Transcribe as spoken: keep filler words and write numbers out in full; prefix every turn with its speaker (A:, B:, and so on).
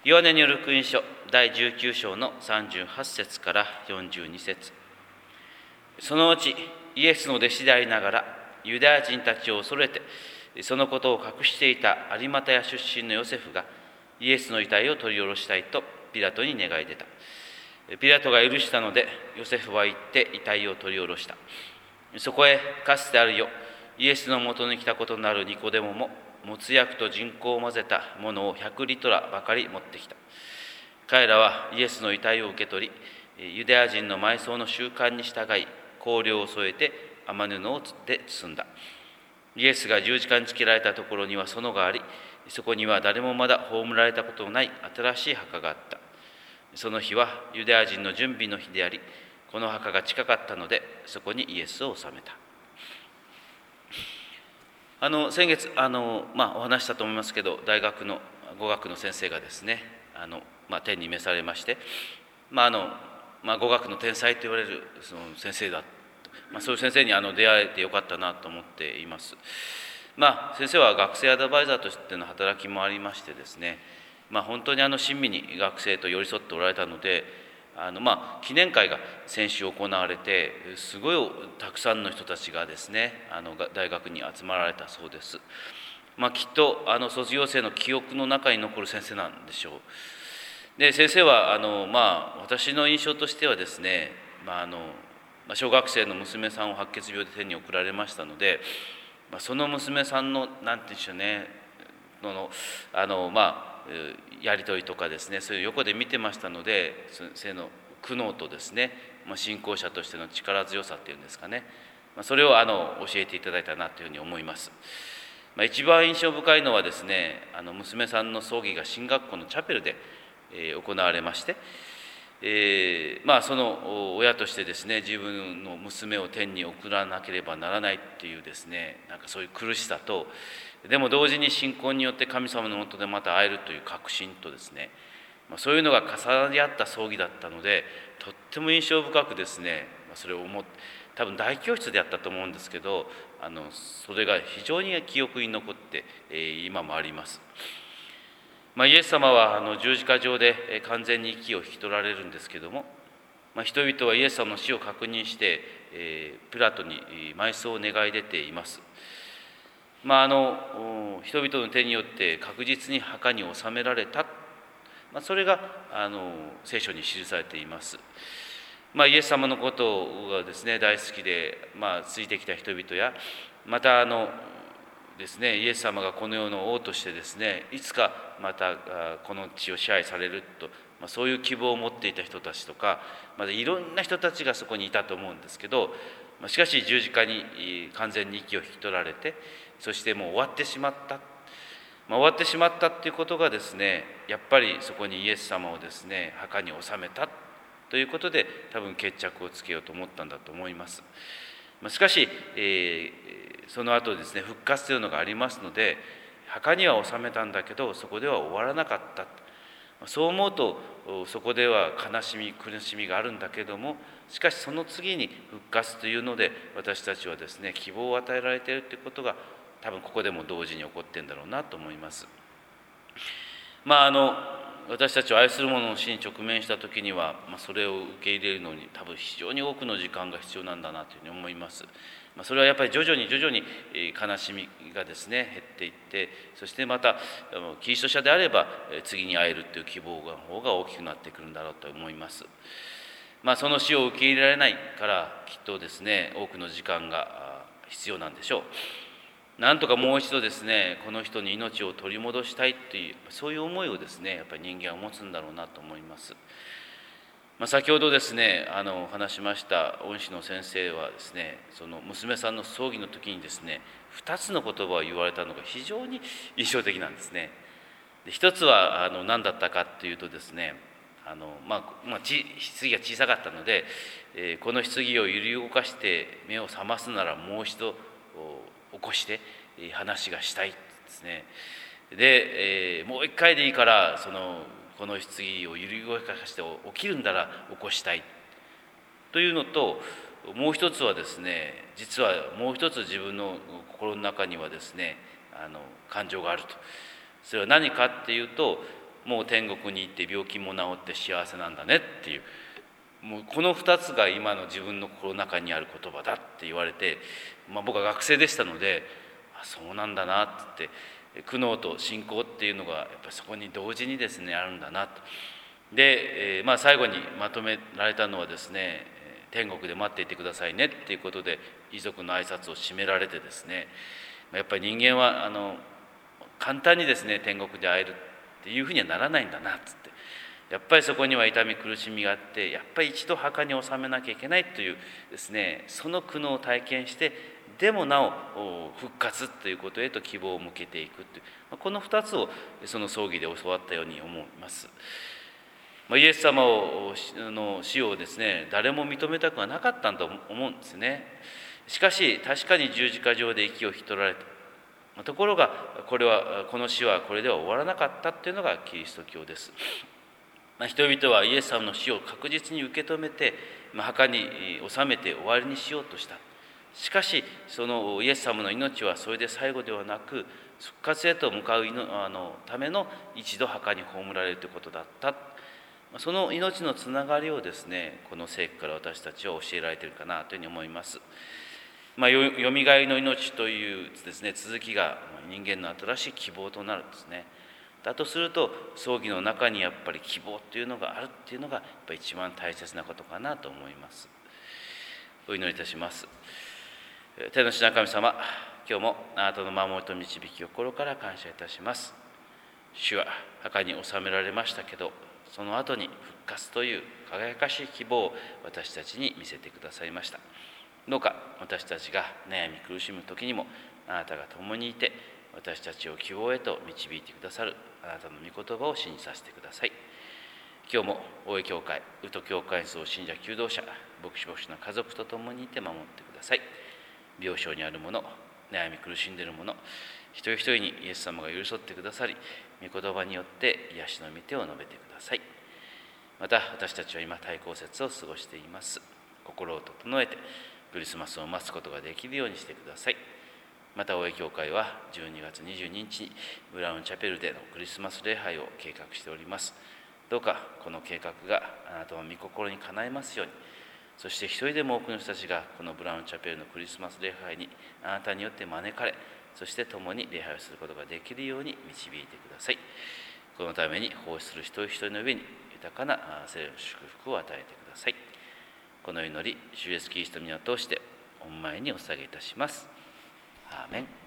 A: ヨハネによる福音書だいじゅうきゅう章のさんじゅうはち節からよんじゅうに節。そのうちイエスの弟子でありながらユダヤ人たちを恐れてそのことを隠していた有股屋出身のヨセフがイエスの遺体を取り下ろしたいとピラトに願い出た。ピラトが許したのでヨセフは行って遺体を取り下ろした。そこへかつてあるよイエスのもとに来たことのあるニコデモも没薬と人工を混ぜたものをひゃくリトラばかり持ってきた。彼らはイエスの遺体を受け取り、ユダヤ人の埋葬の習慣に従い香料を添えて雨布で包んだ。イエスが十字架につけられたところには園があり、そこには誰もまだ葬られたことのない新しい墓があった。その日はユダヤ人の準備の日であり、この墓が近かったのでそこにイエスを納めた。あの先月あの、まあ、お話したと思いますけど、大学の語学の先生がですね、あの、まあ、天に召されまして、まああのまあ、語学の天才と言われるその先生だ、まあ、そういう先生にあの出会えてよかったなと思っています。まあ、先生は学生アドバイザーとしての働きもありましてですね、まあ、本当にあの親身に学生と寄り添っておられたので、あのまあ記念会が先週行われて、すごいたくさんの人たちがですね、あの大学に集まられたそうです。まあ、きっとあの卒業生の記憶の中に残る先生なんでしょう。で先生はあの、まあ、私の印象としてはですね、まあ、あの小学生の娘さんを白血病で天に送られましたので、まあ、その娘さんの何て言うんでしょうね、のあのまあやり取りとかですね、そういう横で見てましたので、先生の苦悩とですね、まあ、信仰者としての力強さっていうんですかね、まあ、それをあの教えていただいたなというふうに思います。まあ、一番印象深いのはですね、あの娘さんの葬儀が進学校のチャペルで、えー、行われまして、えー、まあその親としてですね、自分の娘を天に送らなければならないっていうですね、なんかそういう苦しさと、でも同時に信仰によって神様のもとでまた会えるという確信とですね、まあ、そういうのが重なり合った葬儀だったので、とっても印象深くですね、それを思って、多分大教室でやったと思うんですけど、あのそれが非常に記憶に残って、えー、今もあります。まあ、イエス様はあの十字架上で完全に息を引き取られるんですけども、まあ、人々はイエス様の死を確認して、えー、ピラトに埋葬を願い出ています。まあ、あの人々の手によって確実に墓に納められた、まあ、それがあの聖書に記されています。まあ、イエス様のことがですね大好きで、まあ、ついてきた人々や、またあのですね、イエス様がこの世の王としてですね、いつかまたこの地を支配されると、まあ、そういう希望を持っていた人たちとか、まだいろんな人たちがそこにいたと思うんですけど、しかし十字架に完全に息を引き取られて、そしてもう終わってしまった、まあ、終わってしまったっていうことがですね、やっぱりそこにイエス様をですね墓に納めたということで、多分決着をつけようと思ったんだと思います。しかし、えー、その後ですね、復活というのがありますので、墓には納めたんだけどそこでは終わらなかった。そう思うとそこでは悲しみ苦しみがあるんだけども、しかしその次に復活というので、私たちはですね希望を与えられているということが多分ここでも同時に起こっているんだろうなと思います。まああの私たちを愛する者の死に直面した時には、まあ、それを受け入れるのに多分非常に多くの時間が必要なんだなというふうに思います。まあ、それはやっぱり徐々に徐々に悲しみがですね減っていって、そしてまたキリスト者であれば次に会えるという希望の方が大きくなってくるんだろうと思います。まあ、その死を受け入れられないからきっとですね多くの時間が必要なんでしょう。なんとかもう一度ですねこの人に命を取り戻したいという、そういう思いをですねやっぱり人間は持つんだろうなと思います。まあ、先ほどですねあの話しました恩師の先生はですね、その娘さんの葬儀の時にですねふたつの言葉を言われたのが非常に印象的なんですね。で一つはあの何だったかというとですね、あの、まあまあ、棺が小さかったので、えー、この棺を揺り動かして目を覚ますならもう一度起こして話がしたいですね。で、えー、もう一回でいいからそのこの棺を揺り動かして起きるんだら起こしたいというのと、もう一つはですね、実はもう一つ自分の心の中にはですねあの感情があると。それは何かっていうと、 もう天国に行って病気も治って幸せなんだねっていう、もうこのふたつが今の自分の心の中にある言葉だって言われて、まあ、僕は学生でしたので、あ、そうなんだなって言って、苦悩と信仰っていうのがやっぱりそこに同時にですねあるんだなと。で、えーまあ、最後にまとめられたのはですね、天国で待っていてくださいねっていうことで遺族の挨拶を締められてですね、やっぱり人間はあの簡単にですね天国で会えるっていうふうにはならないんだなっつって、やっぱりそこには痛み苦しみがあって、やっぱり一度墓に納めなきゃいけないというですね、その苦悩を体験して、でもなお復活ということへと希望を向けていくという、このふたつをその葬儀で教わったように思います。イエス様をの死をですね誰も認めたくはなかったんだと思うんですね。しかし確かに十字架上で息を引き取られた。ところがこれはこの死はこれでは終わらなかったというのがキリスト教です。人々はイエス様の死を確実に受け止めて墓に納めて終わりにしようとした。しかしそのイエス様の命はそれで最後ではなく、復活へと向かうあのための一度墓に葬られるということだった。その命のつながりをですね、この聖句から私たちは教えられているかなというふうに思います。まあ、よみがえりの命というですね続きが人間の新しい希望となるんですね。だとすると葬儀の中にやっぱり希望というのがあるっていうのがやっぱり一番大切なことかなと思います。お祈りいたします。天の父な神様、今日もあなたの守りと導きを心から感謝いたします。主は墓に納められましたけど、その後に復活という輝かしい希望を私たちに見せてくださいました。どうか私たちが悩み苦しむ時にもあなたが共にいて、私たちを希望へと導いてくださるあなたの御言葉を信じさせてください。今日も大江教会、宇都教会総信者求道者、牧師牧師の家族と共にいて守ってください。病床にある者、悩み苦しんでいる者、一人一人にイエス様が寄り添ってくださり、御言葉によって癒しの御手を述べてください。また私たちは今対抗節を過ごしています。心を整えてクリスマスを待つことができるようにしてください。また大江教会はじゅうにがつにじゅうににちにブラウンチャペルでのクリスマス礼拝を計画しております。どうかこの計画があなたの御心にかなえますように、そして一人でも多くの人たちがこのブラウンチャペルのクリスマス礼拝にあなたによって招かれ、そして共に礼拝をすることができるように導いてください。このために奉仕する一人一人の上に豊かな聖の祝福を与えてください。この祈り、主イエスキリストの皆を通して御前にお捧げいたします。アーメン。